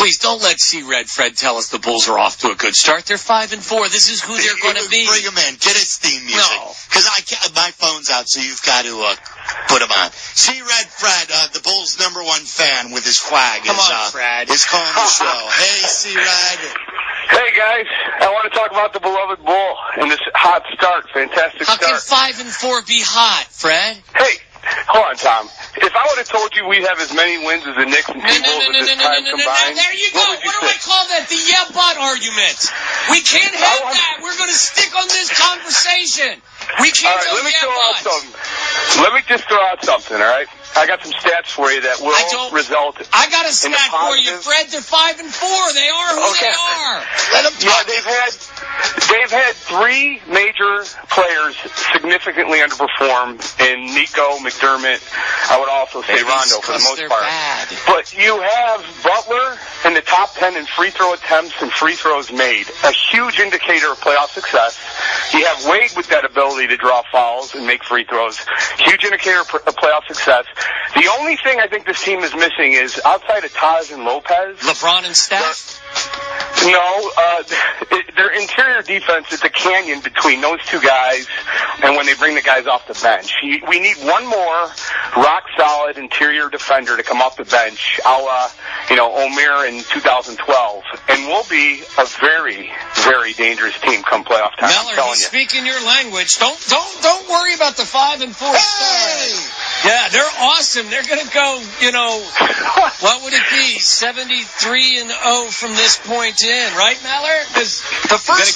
Please don't let C-Red Fred tell us the Bulls are off to a good start. They're 5-4. This is who they're going to be. Bring him in. Get his theme music. No. Because my phone's out, so you've got to put him on. C-Red Fred, the Bulls' #1 fan with his flag, Come on, Fred. is calling the show. Hey, C-Red. Hey, guys. I want to talk about the beloved Bull and this hot start. Fantastic How start. can 5-4 be hot, Fred? Hey, hold on, Tom. If I would have told you we'd have as many wins as the Knicks and T-Wolves at this time combined, there you go. What do I call that? The yeah, but argument. We can't have that. We're going to stick on this conversation. We can't go yeah, but. Let me just throw out something, all right? I got some stats for you that will result. I got a stat for you, Fred. They're 5-4. They are who they are. Let them talk. Yeah, they've had three major players significantly underperform in Nico, McDermott. I would also say Rondo for the most part. Bad. But you have Butler in the top 10 in free throw attempts and free throws made, a huge indicator of playoff success. You have Wade with that ability to draw fouls and make free throws, huge indicator of playoff success. The only thing I think this team is missing is, outside of Taj and Lopez, LeBron and Steph? No, their interior defense is a canyon between those two guys and when they bring the guys off the bench. We need one more rock-solid interior defender to come off the bench, a la, Omer in 2012, and we'll be a very, very dangerous team come playoff time. Miller, he's speaking your language. Don't worry about the 5-4 start. Yeah, they're awesome. They're going to go, what would it be? 73-0 from this point in, right, Miller? Because the first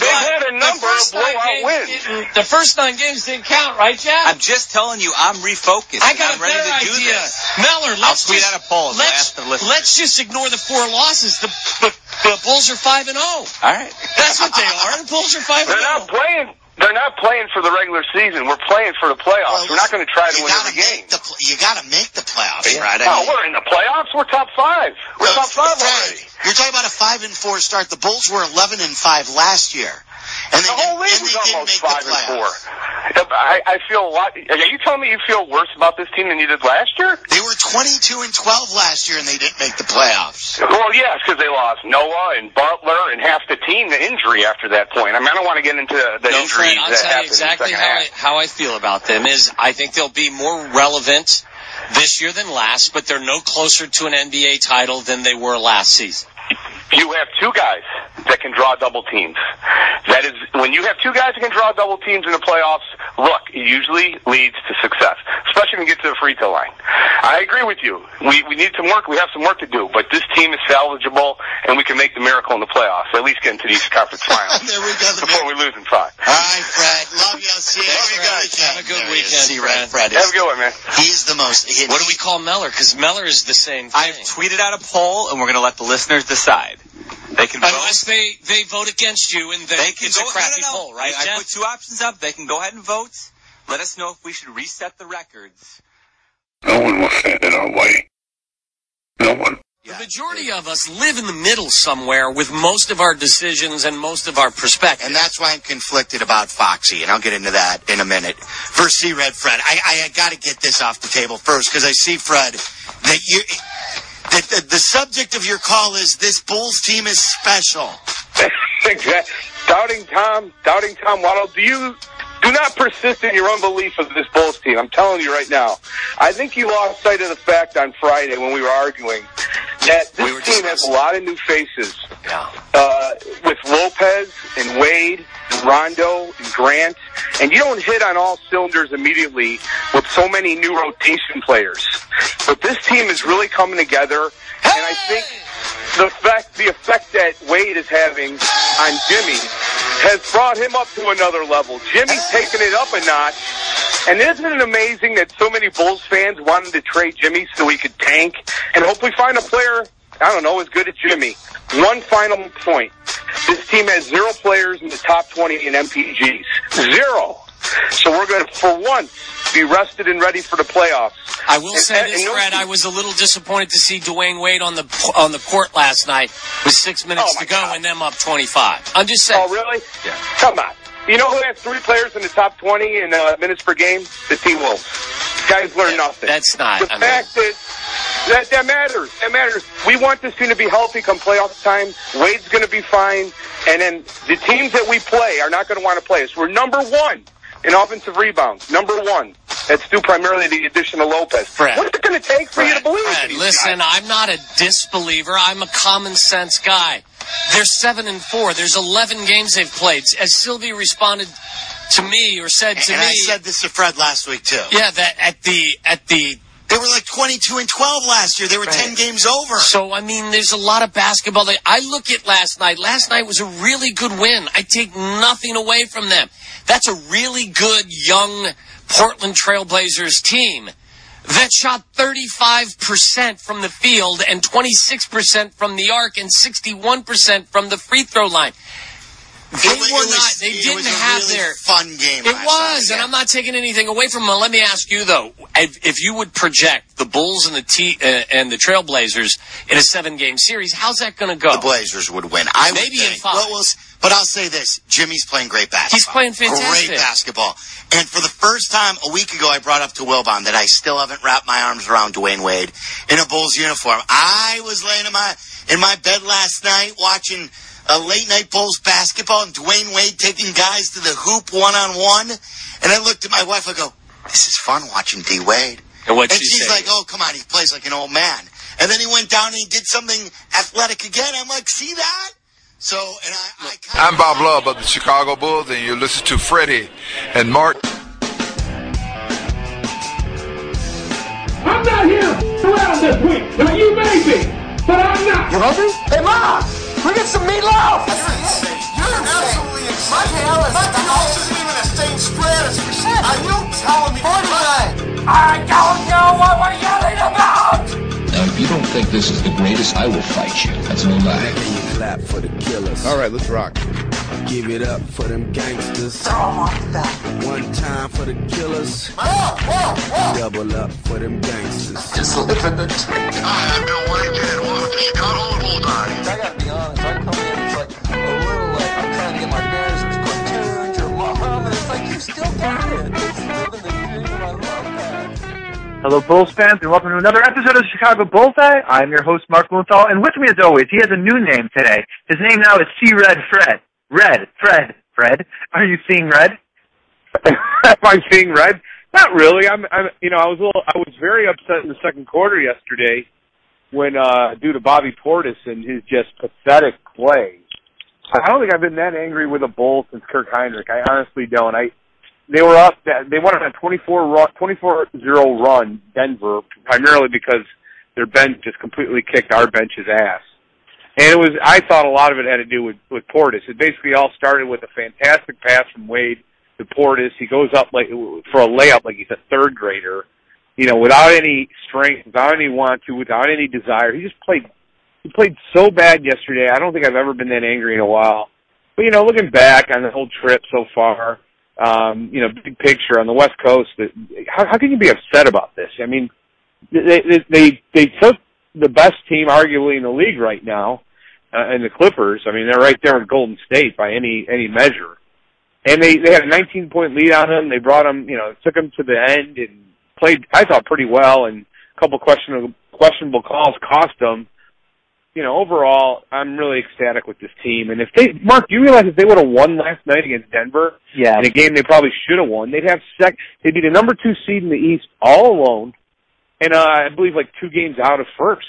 the first 9 games didn't count, right, Jeff? I'm just telling you, I'm refocused. I got I'm ready to do idea. This. Miller, I'll tweet out a poll. Let's just ignore the 4 losses. The Bulls are 5-0. All right. That's what they are. The Bulls are 5-0. They're not playing for the regular season. We're playing for the playoffs. We're not going to try to win every game. You got to make the playoffs, right? We're in the playoffs. We're top 5. We're top 5 already. You're talking about a 5-4 start. The Bulls were 11-5 last year. And the whole league was almost 5-4. I feel a lot. Are you telling me you feel worse about this team than you did last year? They were 22-12 last year, and they didn't make the playoffs. Well, yes, because they lost Noah and Butler and half the team to injury after that point. I mean, I don't want to get into the injuries Fred, I'll that tell you exactly how I feel about them is I think they'll be more relevant this year than last, but they're no closer to an NBA title than they were last season. You have 2 guys that can draw double teams. That is, when you have 2 guys that can draw double teams in the playoffs, look, it usually leads to success, especially when you get to the free throw line. I agree with you. We need some work. We have some work to do, but this team is salvageable, and we can make the miracle in the playoffs, at least get into the East Conference Finals there we go, before we lose in 5. All right, Fred. Love you. See you. Love you guys. Have a good weekend, Fred. Have a good one, man. He's the most. What do we call Meller? Because Meller is the same thing. I've tweeted out a poll, and we're going to let the listeners decide. They can vote. Unless they vote against you, and it's a crappy poll, right? I put 2 options up. They can go ahead and vote. Let us know if we should reset the records. No one will stand in our way. No one. The majority of us live in the middle somewhere with most of our decisions and most of our perspectives. And that's why I'm conflicted about Foxy, and I'll get into that in a minute. First, C-Red Fred. I got to get this off the table first, because I see, Fred, that the subject of your call is this Bulls team is special. Exactly. Doubting Tom Waddle, do not persist in your unbelief of this Bulls team. I'm telling you right now. I think you lost sight of the fact on Friday when we were arguing that this team has a lot of new faces. Yeah. With Lopez and Wade and Rondo and Grant. And you don't hit on all cylinders immediately with so many new rotation players. But this team is really coming together. And I think the effect that Wade is having on Jimmy has brought him up to another level. Jimmy's taken it up a notch. And isn't it amazing that so many Bulls fans wanted to trade Jimmy so he could tank and hopefully find a player, as good as Jimmy? One final point. This team has 0 players in the top 20 in MPGs. 0. So we're going to, for once, be rested and ready for the playoffs. I will say this, Fred. I was a little disappointed to see Dwayne Wade on the court last night with 6 minutes to go and them up 25. I'm just saying. Oh, really? Yeah. Come on. You know who has 3 players in the top 20 in minutes per game? The T-Wolves. Guys learn nothing. That's not. The fact that That matters. That matters. We want this team to be healthy come playoff time. Wade's going to be fine. And then the teams that we play are not going to want to play us. We're number 1 in offensive rebounds. Number 1. That's due primarily to the addition of Lopez. Fred, what's it going to take for you to believe Fred, these listen, guys? I'm not a disbeliever. I'm a common sense guy. They're 7-4. There's 11 games they've played. As Sylvia responded to me or said to me, I said this to Fred last week too. Yeah, that at the they were like 22-12 last year. They were 10 games over. So, I mean, there's a lot of basketball. I look at last night. Last night was a really good win. I take nothing away from them. That's a really good young Portland Trailblazers team that shot 35% from the field and 26% from the arc and 61% from They didn't have really their fun game. It was, and I'm not taking anything away from them. Let me ask you though, if you would project the Bulls and the Trailblazers in a 7-game series, how's that going to go? The Blazers would win. Maybe in 5. But I'll say this: Jimmy's playing great basketball. He's playing fantastic. Great basketball. And for the first time a week ago, I brought up to Wilbon that I still haven't wrapped my arms around Dwayne Wade in a Bulls uniform. I was laying in my bed last night watching a late-night Bulls basketball and Dwayne Wade taking guys to the hoop one-on-one. And I looked at my wife, I go, this is fun watching D. Wade. And she's like, oh, come on, he plays like an old man. And then he went down and he did something athletic again. I'm like, see that? So, and I'm Bob Love of the Chicago Bulls, and you listen to Freddie and Mark. I'm not here around this week. Now, you may be, but I'm not. You hungry? Hey, Mom! We get some meatloaf! You're absolutely insane. My house isn't even a stain spread. It's percent. Are you telling me? 49. I don't know what we're yelling about! Now, if you don't think this is the greatest, I will fight you. That's no lie. Clap for the killers. All right, let's rock. Give it up for them gangsters. Throw them off the back. One time for the killers. Double up for them gangsters. Just living the dream. Hi, I'm Bill Wellington, and welcome to Chicago Bulldogs. I gotta be honest, I come in, it's like a little like I'm trying to get my bearings. There's cartoons, your mom, and it's like you still got it. It's living the dream, and I love that. Hello, Bulls fans, and welcome to another episode of the Chicago Bullseye. I'm your host, Mark Blumenthal, and with me, as always, he has a new name today. His name now is C-Red Fred. Fred. Are you seeing red? Am I seeing red? Not really. I was very upset in the second quarter yesterday when, due to Bobby Portis and his just pathetic play. I don't think I've been that angry with a Bull since Kirk Heinrich. I honestly don't. They were up. They won on a 24-0 run, Denver, primarily because their bench just completely kicked our bench's ass. And I thought a lot of it had to do with Portis. It basically all started with a fantastic pass from Wade to Portis. He goes up like for a layup like he's a third grader, without any strength, without any want to, without any desire. He played so bad yesterday. I don't think I've ever been that angry in a while. But, looking back on the whole trip so far, big picture on the West Coast, how can you be upset about this? I mean, they took the best team arguably in the league right now, and the Clippers. I mean, they're right there in Golden State by any measure. And they had a 19-point lead on them. They brought them, took them to the end and played, I thought, pretty well. And a couple questionable calls cost them. Overall, I'm really ecstatic with this team. And Mark, do you realize if they would have won last night against Denver, in a game they probably should have won, they'd be the number 2 seed in the East all alone, and I believe like 2 games out of first.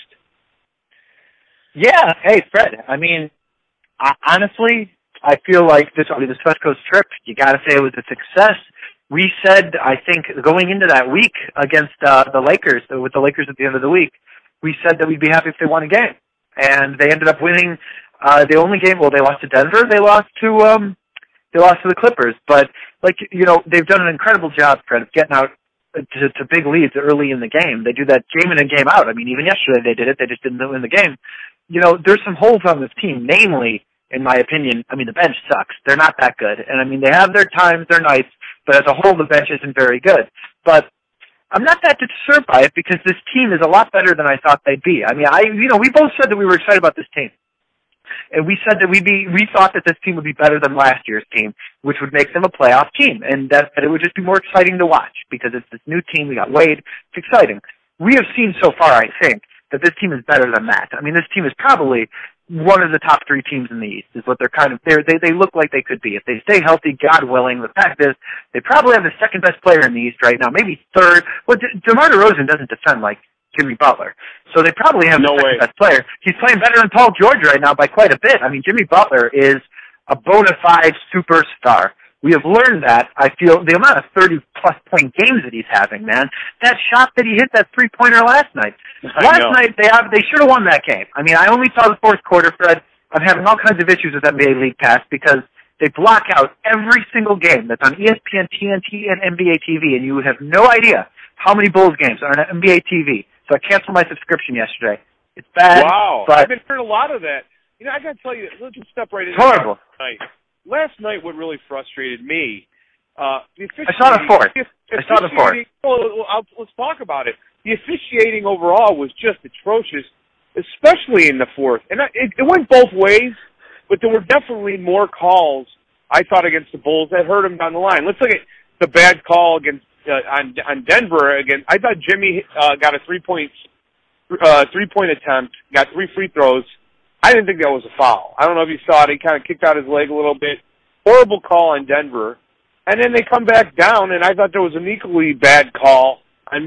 Yeah. Hey, Fred. I mean, honestly, I feel like this West Coast trip, you got to say it was a success. We said, I think, going into that week against the Lakers, with the Lakers at the end of the week, we said that we'd be happy if they won a game. And they ended up winning the only game. Well, they lost to Denver. They lost to the Clippers. But they've done an incredible job, Fred, of getting out to big leads early in the game. They do that game in and game out. I mean, even yesterday they did it. They just didn't win the game. There's some holes on this team. Namely, in my opinion, the bench sucks. They're not that good. And they have their times. They're nice. But as a whole, the bench isn't very good. But I'm not that disturbed by it because this team is a lot better than I thought they'd be. We both said that we were excited about this team. And we said that we thought that this team would be better than last year's team, which would make them a playoff team. And that it would just be more exciting to watch because it's this new team. We got Wade. It's exciting. we have seen so far, I think, that this team is better than that. I mean, this team is probably one of the top 3 teams in the East, is what they look like they could be. If they stay healthy, God willing, the fact is, they probably have the second best player in the East right now, maybe third. Well, DeMar DeRozan doesn't defend like Jimmy Butler. So they probably have the second best player. He's playing better than Paul George right now by quite a bit. I mean, Jimmy Butler is a bona fide superstar. We have learned that. I feel the amount of 30-plus point games that he's having, man. That shot that he hit, that three-pointer last night. Last night, they should have won that game. I mean, I only saw the fourth quarter, Fred. I'm having all kinds of issues with NBA League Pass because they block out every single game that's on ESPN, TNT, and NBA TV, and you have no idea how many Bulls games are on NBA TV. So I canceled my subscription yesterday. It's bad. Wow. But I've been hearing a lot of that. You know, I got to tell you, let's just step right into horrible. Last night, what really frustrated me, I saw the fourth. Let's talk about it. The officiating overall was just atrocious, especially in the fourth. And it went both ways, but there were definitely more calls, I thought, against the Bulls that hurt them down the line. Let's look at the bad call against on Denver. Again, I thought Jimmy got a three-point attempt, got 3 free throws. I didn't think that was a foul. I don't know if you saw it. He kind of kicked out his leg a little bit. Horrible call on Denver. And then they come back down, and I thought there was an equally bad call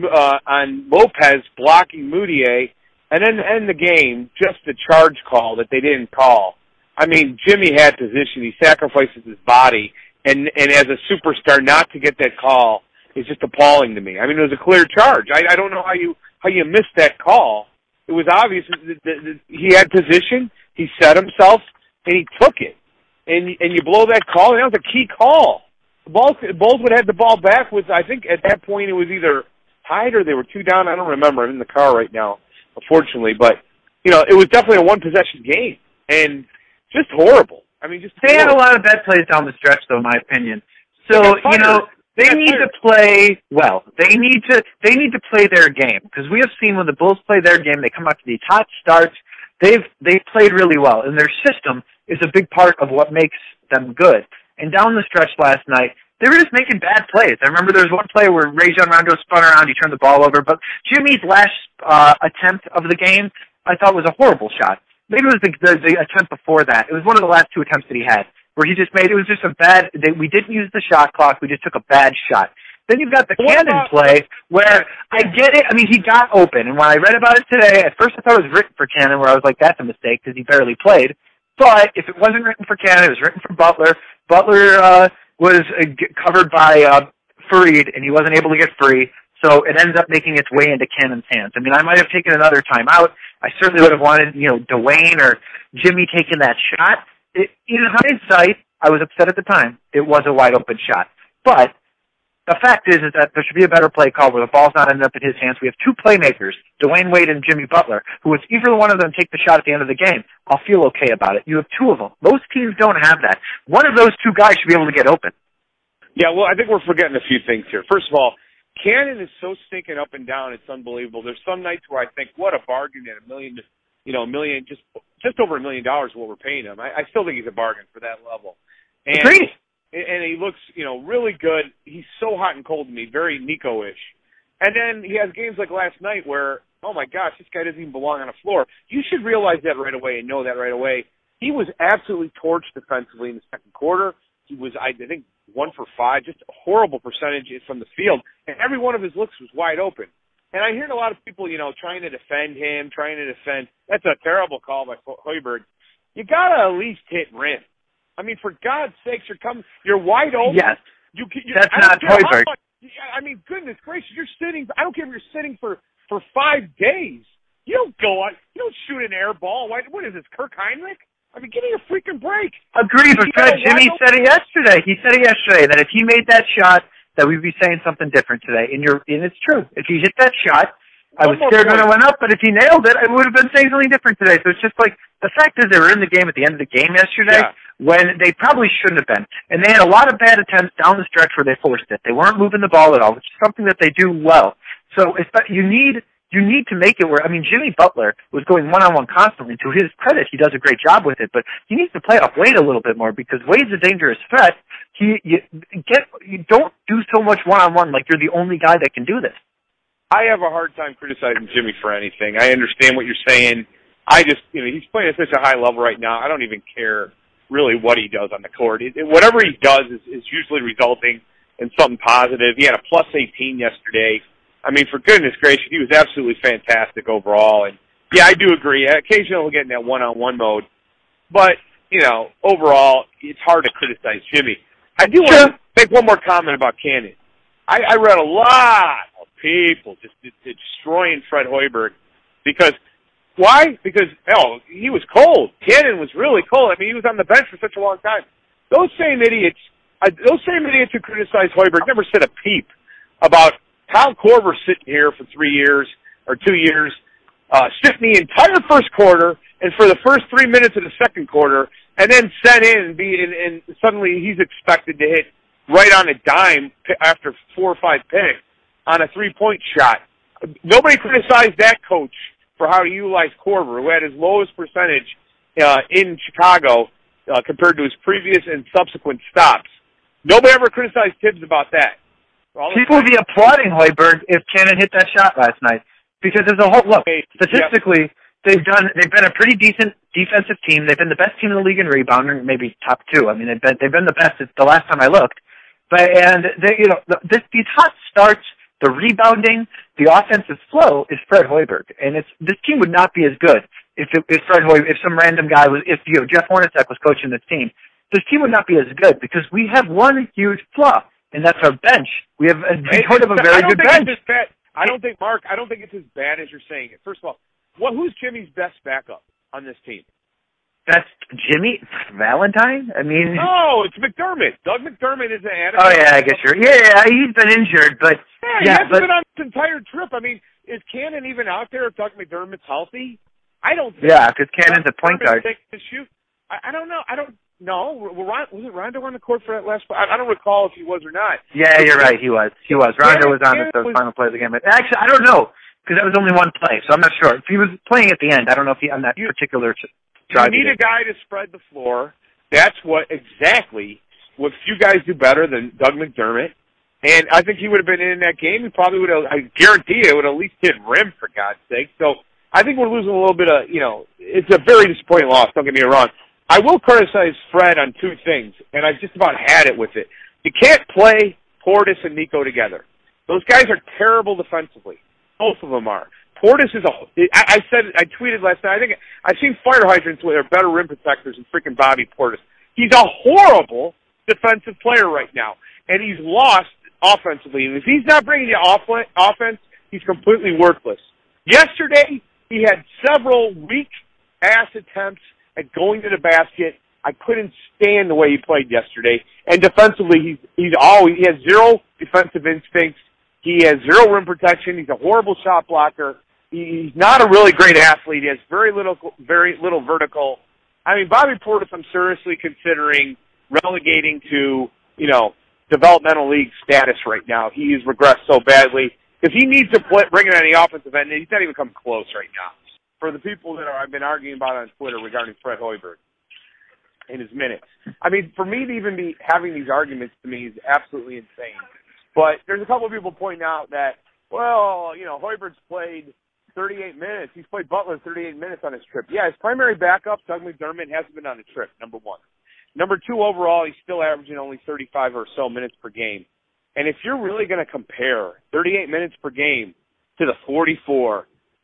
on Lopez blocking Moutier. And then to end the game, just a charge call that they didn't call. I mean, Jimmy had position. He sacrifices his body. And as a superstar, not to get that call is just appalling to me. I mean, it was a clear charge. I don't know how you missed that call. It was obvious that he had position, he set himself, and he took it. And you blow that call, and that was a key call. The Bulls would have the ball back with, I think at that point it was either tied or they were 2 down. I don't remember. I'm in the car right now, unfortunately. But, you know, it was definitely a one-possession game. And just horrible. I mean, just They had a lot of bad plays down the stretch, though, in my opinion. So, you know, they need to play well. They need to play their game, because we have seen when the Bulls play their game, they come out to these hot starts. They've played really well, and their system is a big part of what makes them good. And down the stretch last night, they were just making bad plays. I remember there was one play where Rajon Rondo spun around, he turned the ball over, but Jimmy's last attempt of the game, I thought was a horrible shot. Maybe it was the attempt before that. It was one of the last 2 attempts that he had, where he just made, it was just a bad, we didn't use the shot clock, we just took a bad shot. Then you've got the Cannon play, where I get it, I mean, he got open, and when I read about it today, at first I thought it was written for Cannon, where I was like, that's a mistake, because he barely played. But if it wasn't written for Cannon, it was written for Butler. Butler was covered by Fareed, and he wasn't able to get free, so it ends up making its way into Cannon's hands. I mean, I might have taken another timeout. I certainly would have wanted, you know, Dwayne or Jimmy taking that shot. In hindsight, I was upset at the time. It was a wide-open shot. But the fact is that there should be a better play call where the ball's not ending up in his hands. We have 2 playmakers, Dwayne Wade and Jimmy Butler, who if either one of them take the shot at the end of the game, I'll feel okay about it. You have 2 of them. Most teams don't have that. One of those 2 guys should be able to get open. Yeah, well, I think we're forgetting a few things here. First of all, Cannon is so stinking up and down, it's unbelievable. There's some nights where I think, what a bargain at $1 million, just over $1 million is what we're paying him. I still think he's a bargain for that level. And, Agreed. And he looks, really good. He's so hot and cold to me, very Nico-ish. And then he has games like last night where, oh my gosh, this guy doesn't even belong on the floor. You should realize that right away and know that right away. He was absolutely torched defensively in the second quarter. He was, I think, 1 for 5, just a horrible percentage from the field. And every one of his looks was wide open. And I hear a lot of people, trying to defend him, That's a terrible call by Hoiberg. You got to at least hit rim. I mean, for God's sakes, you're wide open. Yes. That's not Hoiberg. I mean, goodness gracious, you're sitting, I don't care if you're sitting for 5 days. You don't go out, you don't shoot an air ball. What is this, Kirk Heinrich? I mean, give me a freaking break. Agreed, but Fred, Jimmy said it yesterday. He said it yesterday that if he made that shot, that we'd be saying something different today. And it's true. If he hit that shot, I was scared when it went up, but if he nailed it, I would have been saying something different today. So it's just like, the fact is they were in the game at the end of the game yesterday when they probably shouldn't have been. And they had a lot of bad attempts down the stretch where they forced it. They weren't moving the ball at all, which is something that they do well. So you need to make it where, I mean, Jimmy Butler was going one-on-one constantly. To his credit, he does a great job with it, but he needs to play off Wade a little bit more because Wade's a dangerous threat. You don't do so much one-on-one like you're the only guy that can do this. I have a hard time criticizing Jimmy for anything. I understand what you're saying. I just, he's playing at such a high level right now. I don't even care really what he does on the court. Whatever he does is usually resulting in something positive. He had a plus 18 yesterday. I mean, for goodness gracious, he was absolutely fantastic overall. And yeah, I do agree. Occasionally he'll get in that one-on-one mode. But, overall, it's hard to criticize Jimmy. I do want to make one more comment about Cannon. I read a lot of people just destroying Fred Hoiberg because, why? Because, he was cold. Cannon was really cold. I mean, he was on the bench for such a long time. Those same idiots who criticize Hoiberg never said a peep about Kyle Korver sitting here for 3 years or 2 years, sitting the entire first quarter and for the first 3 minutes of the second quarter, and then sent in and suddenly he's expected to hit right on a dime after 4 or 5 picks on a 3-point shot. Nobody criticized that coach for how to utilize Korver, who had his lowest percentage in Chicago compared to his previous and subsequent stops. Nobody ever criticized Tibbs about that. People would be applauding Hoiberg if Cannon hit that shot last night because there's a whole look. Statistically, they've been a pretty decent defensive team. They've been the best team in the league in rebounding, maybe top 2. I mean, they've been the best the last time I looked. But these hot starts, the rebounding, the offensive flow is Fred Hoiberg, and this team would not be as good if Fred Hoiberg, if some random guy was, if Jeff Hornacek was coaching this team. This team would not be as good because we have one huge flaw, and that's our bench. We have a very good bench. I don't think it's as bad as you're saying it. First of all, who's Jimmy's best backup on this team? That's Jimmy Valentine? I mean... No, it's McDermott. Doug McDermott is an adequate... Oh, yeah, I guess you're... Yeah, he's been injured, but... He hasn't been on this entire trip. I mean, is Cannon even out there if Doug McDermott's healthy? I don't think... Yeah, because Cannon's a point guard. I don't know. Was it Rondo on the court for that last play? I don't recall if he was or not. Yeah, you're right. He was. Rondo was on the final play of the game. But actually, I don't know, because that was only one play, so I'm not sure. If he was playing at the end, I don't know if he on that particular... You need a guy to spread the floor. That's exactly what few guys do better than Doug McDermott. And I think he would have been in that game. He probably would have, I guarantee it would have at least hit rim, for God's sake. So I think we're losing a little bit of, it's a very disappointing loss, don't get me wrong. I will criticize Fred on 2 things, and I've just about had it with it. You can't play Portis and Nico together. Those guys are terrible defensively. Both of them are. Portis is I tweeted last night, I think I've seen fire hydrants where they're better rim protectors than freaking Bobby Portis. He's a horrible defensive player right now, and he's lost offensively. And if he's not bringing you offense, he's completely worthless. Yesterday, he had several weak-ass attempts at going to the basket. I couldn't stand the way he played yesterday. And defensively, he has zero defensive instincts. He has zero rim protection. He's a horrible shot blocker. He's not a really great athlete. He has very little vertical. I mean, Bobby Portis, I'm seriously considering relegating to, developmental league status right now. He has regressed so badly. If he needs to bring it on the offensive end, he's not even come close right now. For the people that I've been arguing about on Twitter regarding Fred Hoiberg and his minutes. I mean, for me to even be having these arguments to me is absolutely insane. But there's a couple of people pointing out that, Hoiberg's played 38 minutes. He's played Butler 38 minutes on his trip. Yeah, his primary backup, Doug McDermott, hasn't been on a trip, number 1. Number 2, overall, he's still averaging only 35 or so minutes per game. And if you're really going to compare 38 minutes per game to the 44,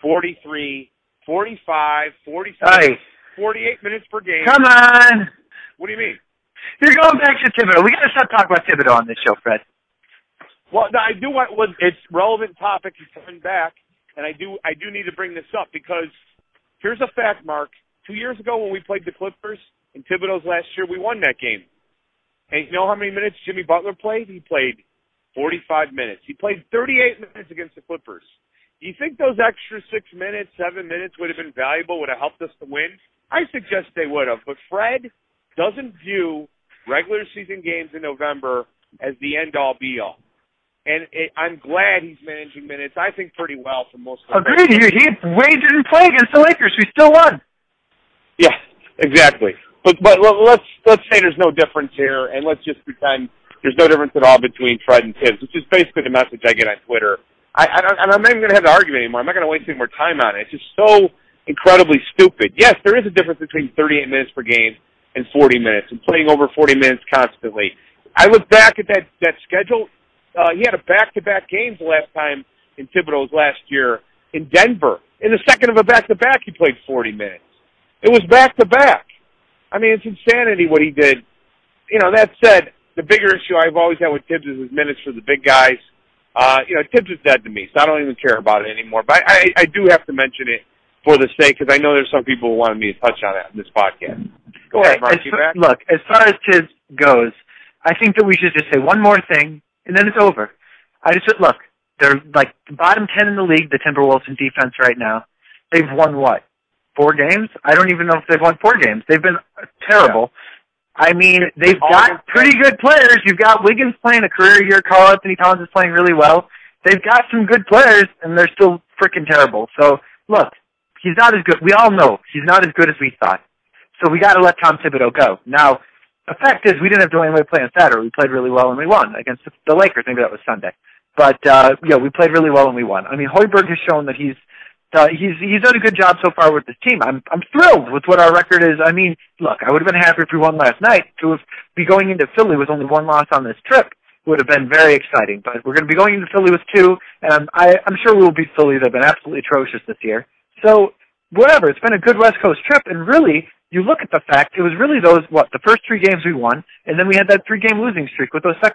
43, 45, 47, 48 minutes per game. Come on. What do you mean? You're going back to Thibodeau. We got to stop talking about Thibodeau on this show, Fred. Well, no, I do want. It's a relevant topic. He's coming back, and I do need to bring this up because here's a fact, Mark. 2 years ago when we played the Clippers in Thibodeau's last year, we won that game. And you know how many minutes Jimmy Butler played? He played 45 minutes. He played 38 minutes against the Clippers. Do you think those extra 6 minutes, 7 minutes would have been valuable, would have helped us to win? I suggest they would have. But Fred doesn't view regular season games in November as the end-all, be-all. And I'm glad he's managing minutes, I think, pretty well for most of the Agreed. He didn't play against the Lakers. We still won. Yeah, exactly. But let's say there's no difference here, and let's just pretend there's no difference at all between Fred and Tibbs, which is basically the message I get on Twitter. I'm not even going to have the argument anymore. I'm not going to waste any more time on it. It's just so incredibly stupid. Yes, there is a difference between 38 minutes per game and 40 minutes and playing over 40 minutes constantly. I look back at that schedule. He had a back-to-back games the last time in Thibodeau's last year in Denver. In the second of a back-to-back, he played 40 minutes. It was back-to-back. I mean, it's insanity what he did. That said, the bigger issue I've always had with Tibbs is his minutes for the big guys. Tibbs is dead to me, so I don't even care about it anymore. But I do have to mention it for the sake, because I know there's some people who wanted me to touch on it in this podcast. Go ahead, Mark. Look, as far as Tibbs goes, I think that we should just say one more thing, and then it's over. Look, they're like the bottom 10 in the league, the Timberwolves in defense right now. They've won what? 4 games? I don't even know if they've won 4 games. They've been terrible. Yeah. I mean, they've got pretty good players. You've got Wiggins playing a career year. Karl Anthony Towns is playing really well. They've got some good players, and they're still freaking terrible. So, look, he's not as good. We all know he's not as good as we thought. So we got to let Tom Thibodeau go. Now, the fact is we didn't have Dwayne Wade play on Saturday. We played really well, and we won against the Lakers. Maybe that was Sunday. But, we played really well, and we won. I mean, Hoiberg has shown that he's done a good job so far with this team. I'm thrilled with what our record is. I mean, look, I would have been happy if we won last night. To be going into Philly with only 1 loss on this trip would have been very exciting. But we're going to be going into Philly with 2, and I'm sure we'll beat Philly. They've been absolutely atrocious this year. So, whatever. It's been a good West Coast trip, and really, you look at the fact, it was really the first 3 games we won, and then we had that 3-game losing streak with 3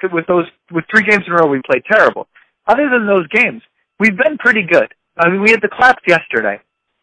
games in a row we played terrible. Other than those games, we've been pretty good. I mean, we had the claps yesterday,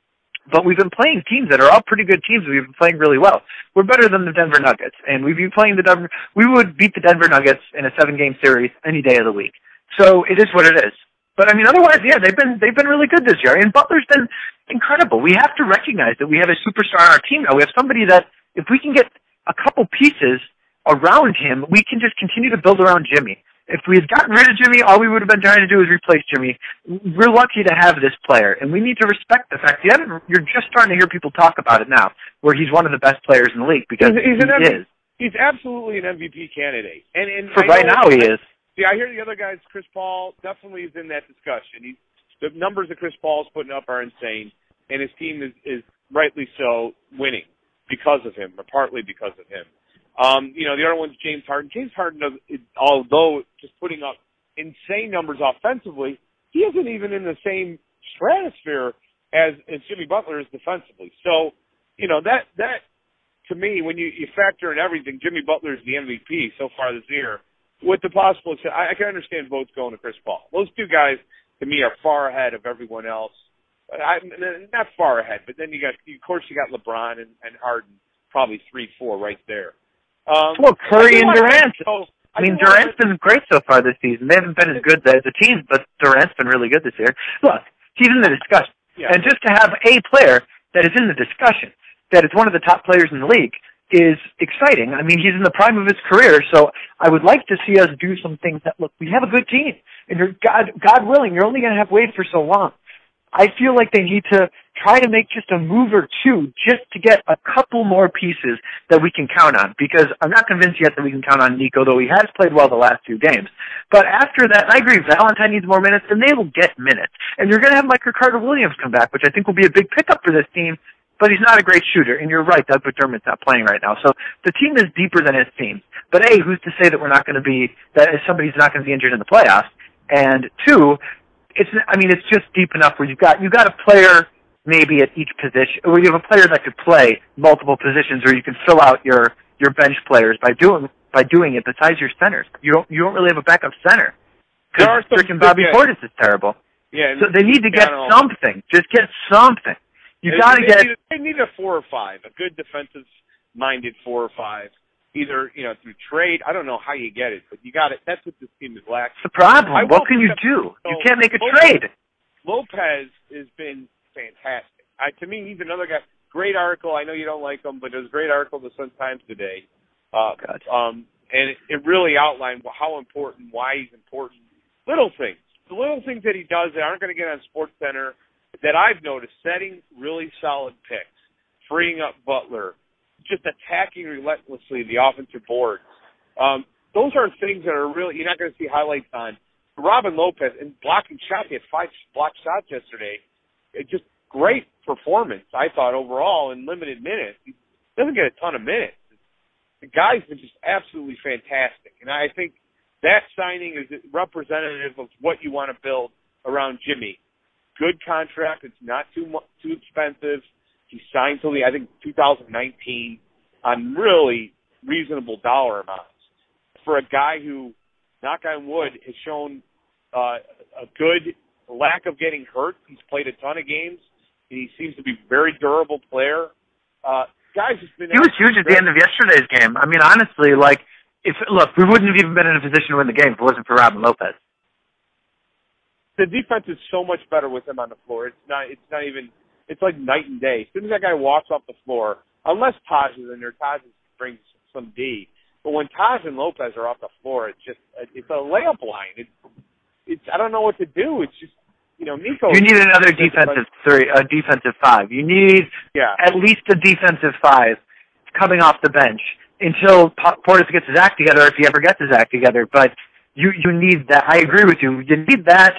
but we've been playing teams that are all pretty good teams. We've been playing really well. We're better than the Denver Nuggets, and we've been playing we would beat the Denver Nuggets in a 7-game series any day of the week. So it is what it is. But I mean, otherwise, yeah, they've been really good this year, and Butler's been incredible. We have to recognize that we have a superstar on our team now. We have somebody that, if we can get a couple pieces around him, we can just continue to build around Jimmy. If we had gotten rid of Jimmy, all we would have been trying to do is replace Jimmy. We're lucky to have this player, and we need to respect the fact. You're just starting to hear people talk about it now, where he's one of the best players in the league, because he is. He's absolutely an MVP candidate. And for right now, he is. Yeah, I hear the other guys, Chris Paul, definitely is in that discussion. The numbers that Chris Paul is putting up are insane, and his team is rightly so winning because of him, or partly because of him. The other one's James Harden. James Harden, although just putting up insane numbers offensively, he isn't even in the same stratosphere as Jimmy Butler is defensively. So, that to me, when you factor in everything, Jimmy Butler is the MVP so far this year. With the possible, I can understand votes going to Chris Paul. Those 2 guys, to me, are far ahead of everyone else. Not far ahead, but then you got LeBron and Harden, probably 3-4 right there. Curry and Durant. Durant's been great so far this season. They haven't been as good as a team, but Durant's been really good this year. Look, he's in the discussion. Yeah. And just to have a player that is in the discussion, that is one of the top players in the league, is exciting. I mean, he's in the prime of his career, so I would like to see us do some things that, look, we have a good team, and God willing, you're only going to have Wade for so long. I feel like they need to try to make just a move or 2 just to get a couple more pieces that we can count on, because I'm not convinced yet that we can count on Nico, though he has played well the last 2 games. But after that, I agree, Valentine needs more minutes, and they will get minutes. And you're going to have Michael Carter-Williams come back, which I think will be a big pickup for this team, but he's not a great shooter. And you're right, Doug McDermott's not playing right now. So the team is deeper than his team. But A, who's to say that that somebody's not going to be injured in the playoffs? And 2, it's just deep enough where you've got a player maybe at each position, or you have a player that could play multiple positions, or you can fill out your bench players by doing it. Besides your centers, you don't really have a backup center, because freaking Bobby Portis is terrible. Yeah, so they need to get something. Just get something. They need a 4 or 5, a good defensive-minded 4 or 5. Either, through trade. I don't know how you get it, but you got it. That's what this team is lacking. It's the problem. What can you do? You can't make a trade. Lopez has been fantastic. To me, he's another guy. Great article. I know you don't like him, but there's a great article in the Sun-Times today. And it really outlined how important, why he's important. Little things. The little things that he does that aren't going to get on SportsCenter that I've noticed, setting really solid picks, freeing up Butler, just attacking relentlessly the offensive boards. Those are things that are really, you're not going to see highlights on Robin Lopez and blocking shots. He had 5 blocked shots yesterday. It just great performance, I thought, overall in limited minutes. He doesn't get a ton of minutes. The guy's been just absolutely fantastic. And I think that signing is representative of what you want to build around Jimmy. Good contract. It's not too expensive. He signed till I think 2019 on really reasonable dollar amounts for a guy who, knock on wood, has shown a good lack of getting hurt. He's played a ton of games. He seems to be a very durable player. He was huge at the end of yesterday's game. I mean, honestly, we wouldn't have even been in a position to win the game if it wasn't for Robin Lopez. The defense is so much better with him on the floor. It's not even. It's like night and day. As soon as that guy walks off the floor, unless Taj is in there, Taj brings some D. But when Taj and Lopez are off the floor, it's a layup line. I don't know what to do. It's just, Nico. You need another defensive 5. You need at least a defensive 5 coming off the bench until Portis gets his act together, if he ever gets his act together. But you need that. I agree with you. You need that.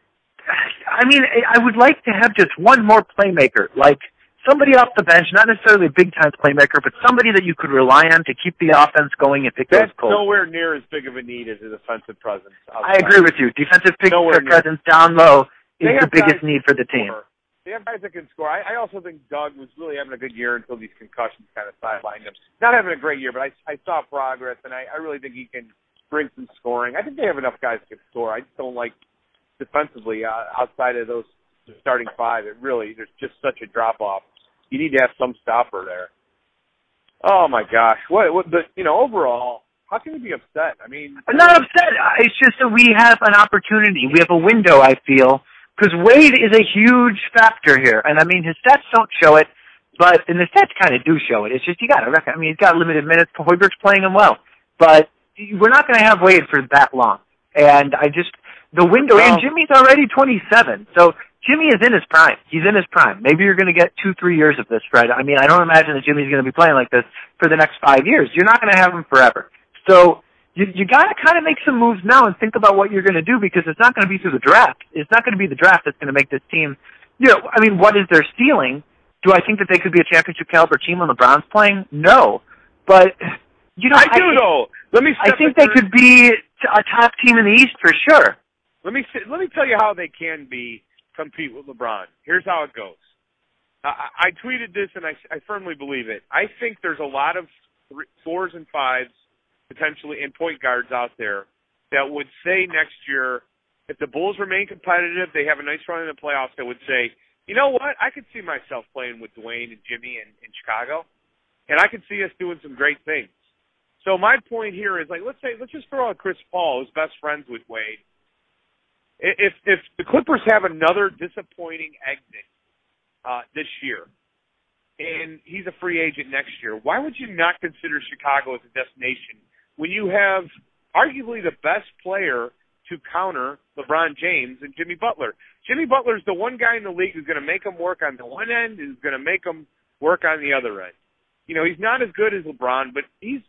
I mean, I would like to have just one more playmaker, like somebody off the bench, not necessarily a big-time playmaker, but somebody that you could rely on to keep the offense going if it goes cold. That's nowhere near as big of a need as a defensive presence. I agree with you. Defensive presence down low is the biggest need for the team. They have guys that can score. I also think Doug was really having a good year until these concussions kind of sidelined him. Not having a great year, but I saw progress, and I really think he can bring some scoring. I think they have enough guys that can score. I just don't like defensively outside of those starting 5. There's just such a drop-off. You need to have some stopper there. Oh, my gosh. Overall, how can you be upset? I mean, I'm not upset. It's just that we have an opportunity. We have a window, I feel, because Wade is a huge factor here. And, I mean, his stats don't show it, and the stats kind of do show it. It's just you got to reckon. I mean, he's got limited minutes. Hoiberg's playing him well. But we're not going to have Wade for that long. And the window, and Jimmy's already 27. So Jimmy is in his prime. He's in his prime. Maybe you're going to get 2-3 years of this, Fred. I mean, I don't imagine that Jimmy's going to be playing like this for the next 5 years. You're not going to have him forever. So you got to kind of make some moves now and think about what you're going to do, because it's not going to be through the draft. It's not going to be the draft that's going to make this team, what is their ceiling? Do I think that they could be a championship caliber team when LeBron's playing? No. But, I do know. I think they could be a top team in the East for sure. Let me tell you how they can compete with LeBron. Here's how it goes. I tweeted this, and I firmly believe it. I think there's a lot of 4s and 5s, potentially, and point guards out there that would say next year, if the Bulls remain competitive, they have a nice run in the playoffs, that would say, you know what, I could see myself playing with Dwayne and Jimmy in Chicago, and I could see us doing some great things. So my point here is, let's just throw out Chris Paul, who's best friends with Wade. If the Clippers have another disappointing exit this year, and he's a free agent next year, why would you not consider Chicago as a destination when you have arguably the best player to counter LeBron James and Jimmy Butler? Jimmy Butler's the one guy in the league who's going to make him work on the one end, who's going to make him work on the other end. He's not as good as LeBron, but you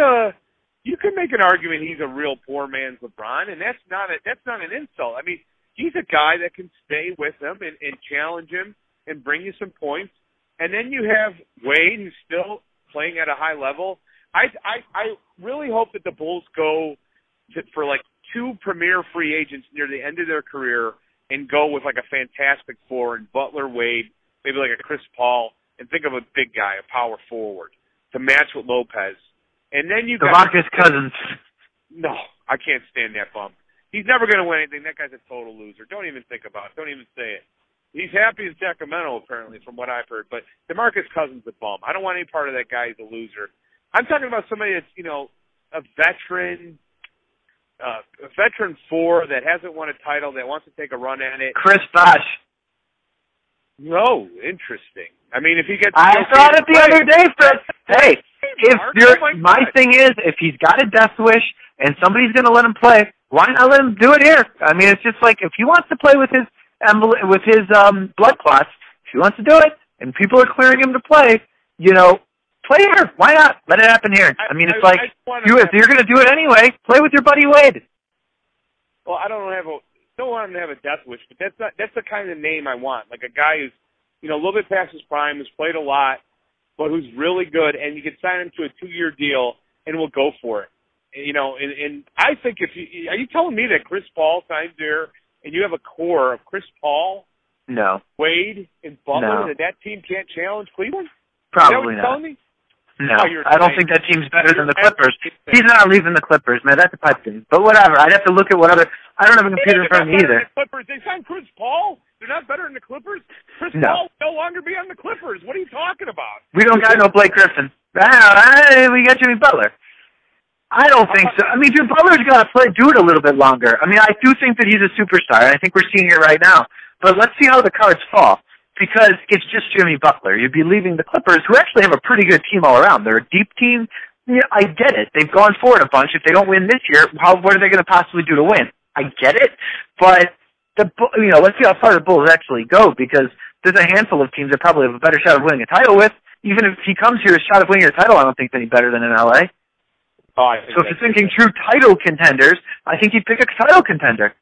can make an argument he's a real poor man's LeBron, and that's not an insult. I mean, he's a guy that can stay with him and challenge him and bring you some points. And then you have Wade, who's still playing at a high level. I really hope that the Bulls go for 2 premier free agents near the end of their career and go with a fantastic 4 and Butler, Wade, maybe a Chris Paul, and think of a big guy, a power forward, to match with Lopez. And then you got DeMarcus Cousins. No, I can't stand that bum. He's never going to win anything. That guy's a total loser. Don't even think about it. Don't even say it. He's happy in Sacramento, apparently, from what I've heard. But DeMarcus Cousins is a bum. I don't want any part of that guy. He's a loser. I'm talking about somebody that's, a veteran 4 that hasn't won a title, that wants to take a run at it. Chris Bosh. No, interesting. I mean, if he gets... I thought it the other day, Fred. Hey, my thing is, if he's got a death wish and somebody's going to let him play, why not let him do it here? I mean, it's just if he wants to play with his blood clots, if he wants to do it, and people are clearing him to play, play here. Why not? Let it happen here. I mean, it's if you're going to do it anyway, play with your buddy Wade. Well, I don't want him to have a death wish, but that's the kind of name I want. Like a guy who's, a little bit past his prime, who's played a lot, but who's really good, and you can sign him to a 2-year deal, and we'll go for it. And I think are you telling me that Chris Paul signs there, and you have a core of Chris Paul, no, Wade, and Butler, that team can't challenge Cleveland? Probably Is that what you're not. telling me? No, I don't think that team's better than the Clippers. He's not leaving the Clippers, man. That's a pipe dream. But whatever. I'd have to look at what other. I don't have a computer in front of me either. Clippers. They signed Chris Paul. They're not better than the Clippers. Chris Paul will no longer be on the Clippers. What are you talking about? We don't got no Blake Griffin. We got Jimmy Butler. I don't think so. I mean, Jimmy Butler's got to do it a little bit longer. I mean, I do think that he's a superstar. I think we're seeing it right now. But let's see how the cards fall. Because it's just Jimmy Butler. You'd be leaving the Clippers, who actually have a pretty good team all around. They're a deep team. Yeah, I get it. They've gone for it a bunch. If they don't win this year, what are they going to possibly do to win? I get it. But, let's see how far the Bulls actually go, because there's a handful of teams that probably have a better shot of winning a title with. Even if he comes here, his shot of winning a title, I don't think it's any better than in L.A. So if you're thinking true title contenders, I think you'd pick a title contender.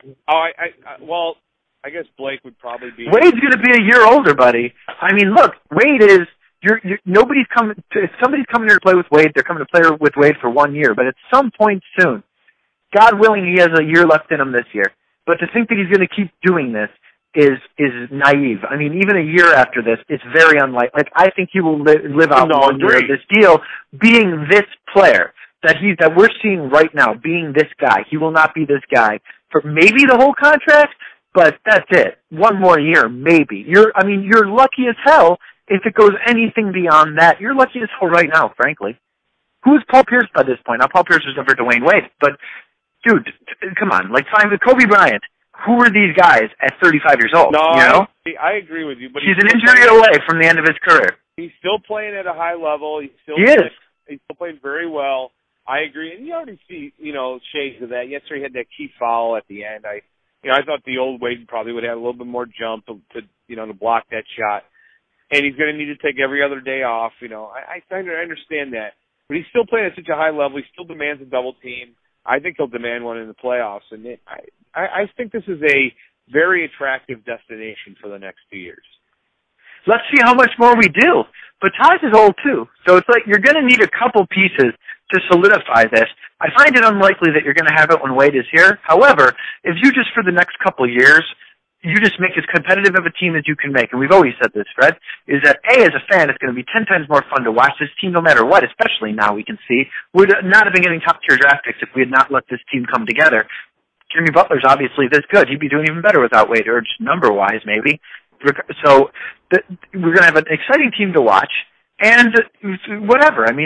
Well, I guess Blake would probably be. Wade's going to be a year older, buddy. I mean, look, Wade is. Nobody's coming. If somebody's coming here to play with Wade, they're coming to play with Wade for 1 year. But at some point soon, God willing, he has a year left in him this year. But to think that he's going to keep doing this is naive. I mean, even a year after this, it's very unlikely. Like, I think he will live out 1 year of this deal, being this player that we're seeing right now, being this guy. He will not be this guy for maybe the whole contract. But that's it. 1 more year, maybe. You're lucky as hell if it goes anything beyond that. You're lucky as hell right now, frankly. Who is Paul Pierce by this point? Now, Paul Pierce was never Dwayne Wade, but, dude, come on. Like, fine with Kobe Bryant. Who were these guys at 35 years old? No, you know? I agree with you. But he's an injury away from the end of his career. He's still playing at a high level. He's still playing very well. I agree. And you already see, shades of that. Yesterday he had that key foul at the end. I thought the old Wade probably would have a little bit more jump to block that shot. And he's going to need to take every other day off. I understand that. But he's still playing at such a high level. He still demands a double team. I think he'll demand one in the playoffs. And I think this is a very attractive destination for the next 2 years. Let's see how much more we do. But Taj is old, too. So it's like you're going to need a couple pieces to solidify this. I find it unlikely that you're going to have it when Wade is here. However, if you just for the next couple of years, you just make as competitive of a team as you can make, and we've always said this, Fred, is that, A, as a fan, it's going to be 10 times more fun to watch this team no matter what, especially now we can see. Would not have been getting top-tier draft picks if we had not let this team come together. Jimmy Butler's obviously this good. He'd be doing even better without Wade, or just number-wise, maybe. So we're going to have an exciting team to watch. And whatever. I mean,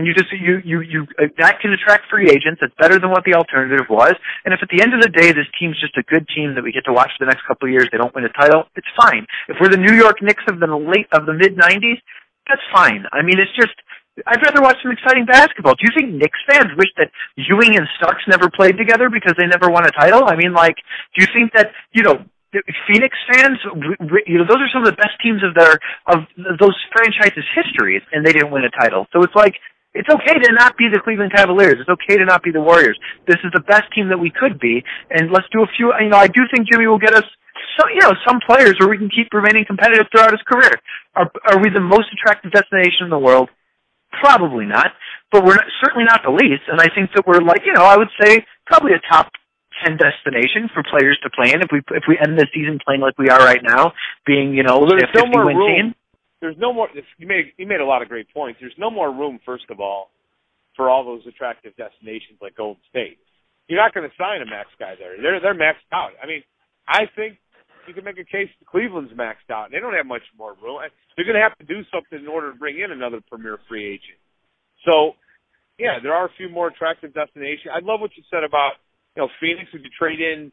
that can attract free agents. It's better than what the alternative was. And if at the end of the day this team's just a good team that we get to watch for the next couple of years, they don't win a title, it's fine. If we're the New York Knicks of the mid-90s, that's fine. I mean, it's just, I'd rather watch some exciting basketball. Do you think Knicks fans wish that Ewing and Starks never played together because they never won a title? I mean, do you think that, Phoenix fans, those are some of the best teams of those franchises' histories, and they didn't win a title. So it's like, it's okay to not be the Cleveland Cavaliers. It's okay to not be the Warriors. This is the best team that we could be, and let's do a few. I do think Jimmy will get us, some players where we can keep remaining competitive throughout his career. Are we the most attractive destination in the world? Probably not, but we're certainly not the least. And I think that we're I would say probably a top 10 destination for players to play in if we end the season playing like we are right now, being, a 50-win team. There's no more, you made a lot of great points. There's no more room, first of all, for all those attractive destinations like Golden State. You're not going to sign a max guy there. They're maxed out. I mean, I think you can make a case that Cleveland's maxed out. They don't have much more room. They're going to have to do something in order to bring in another premier free agent. So, yeah, there are a few more attractive destinations. I love what you said about, Phoenix, would you trade in,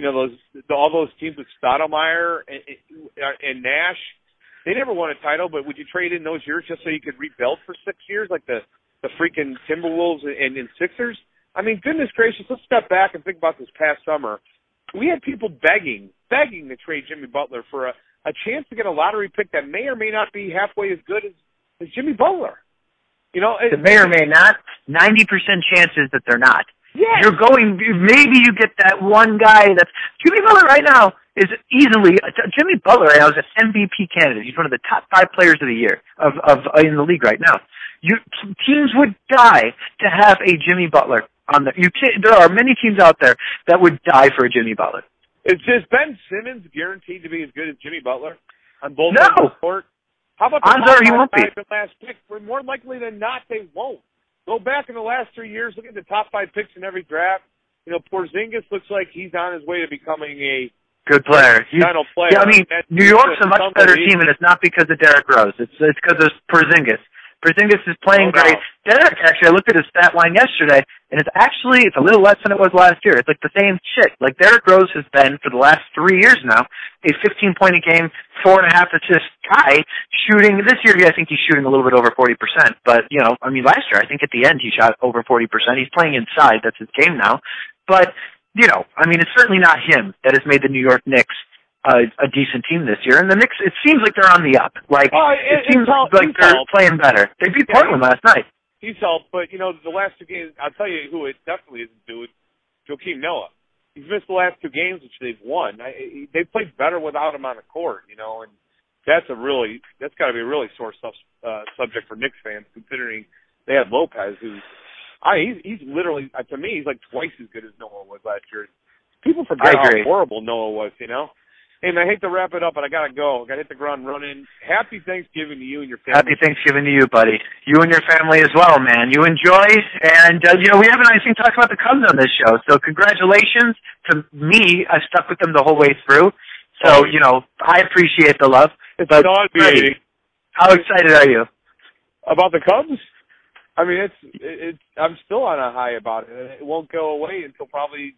all those teams with Stoudemire and Nash? They never won a title, but would you trade in those years just so you could rebuild for 6 years like the freaking Timberwolves and Sixers? I mean, goodness gracious, let's step back and think about this past summer. We had people begging to trade Jimmy Butler for a chance to get a lottery pick that may or may not be halfway as good as Jimmy Butler. It may or may not. 90% chances that they're not. Yes. Maybe you get that one guy that's, Jimmy Butler right now is easily, Jimmy Butler right now is an MVP candidate. He's one of the top 5 players of the year in the league right now. Teams would die to have a Jimmy Butler on there are many teams out there that would die for a Jimmy Butler. Is Ben Simmons guaranteed to be as good as Jimmy Butler on both ends of the court? How about the he won't be. last pick? More likely than not, they won't. Go back in the last 3 years, look at the top 5 picks in every draft. You know, Porzingis looks like he's on his way to becoming a good player. Final player. Yeah, I mean, New York's a much better team, and it's not because of Derrick Rose. It's because of Porzingis. Porzingis is playing great. Derrick, actually, I looked at his stat line yesterday, and it's a little less than it was last year. It's like the same shit. Like Derrick Rose has been, for the last 3 years now, a 15-point-a-game, 4.5-assist guy, shooting. This year, I think he's shooting a little bit over 40%. But, last year, I think at the end he shot over 40%. He's playing inside. That's his game now. But, it's certainly not him that has made the New York Knicks a decent team this year. And the Knicks, it seems like they're on the up. It seems like they're playing better. They beat Portland last night. He's helped, but, the last 2 games, I'll tell you who it definitely isn't doing, Joakim Noah. He's missed the last 2 games, which they've won. They played better without him on the court, and that's got to be a really sore subject for Knicks fans, considering they have Lopez, he's literally, to me, he's like twice as good as Noah was last year. People forget how horrible Noah was, Hey, man, I hate to wrap it up, but I got to go. I got to hit the ground running. Happy Thanksgiving to you and your family. Happy Thanksgiving to you, buddy. You and your family as well, man. You enjoy. And, we haven't actually talked about the Cubs on this show. So congratulations to me. I stuck with them the whole way through. So, I appreciate the love. It's nauseating. How excited are you? About the Cubs? I mean, I'm still on a high about it. And it won't go away until probably,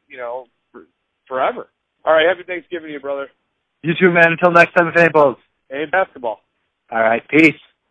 forever. All right, happy Thanksgiving to you, brother. You too, man. Until next time, if any balls. Ain't basketball. All right, peace.